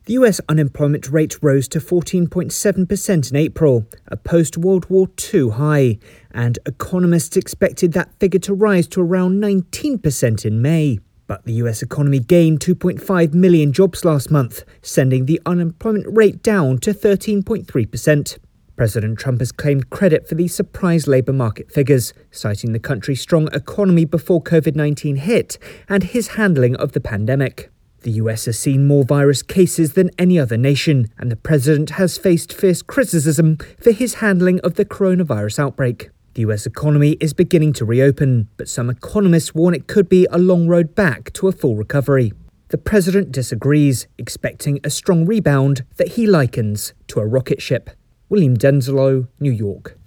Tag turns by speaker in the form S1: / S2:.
S1: The US unemployment rate rose to 14.7% in April, a post-World War II high, and economists expected that figure to rise to around 19% in May. But the US economy gained 2.5 million jobs last month, sending the unemployment rate down to 13.3%. President Trump has claimed credit for these surprise labour market figures, citing the country's strong economy before COVID-19 hit and his handling of the pandemic. The US has seen more virus cases than any other nation, and the president has faced fierce criticism for his handling of the coronavirus outbreak. The US economy is beginning to reopen, but some economists warn it could be a long road back to a full recovery. The president disagrees, expecting a strong rebound that he likens to a rocket ship. William Denzelo, New York.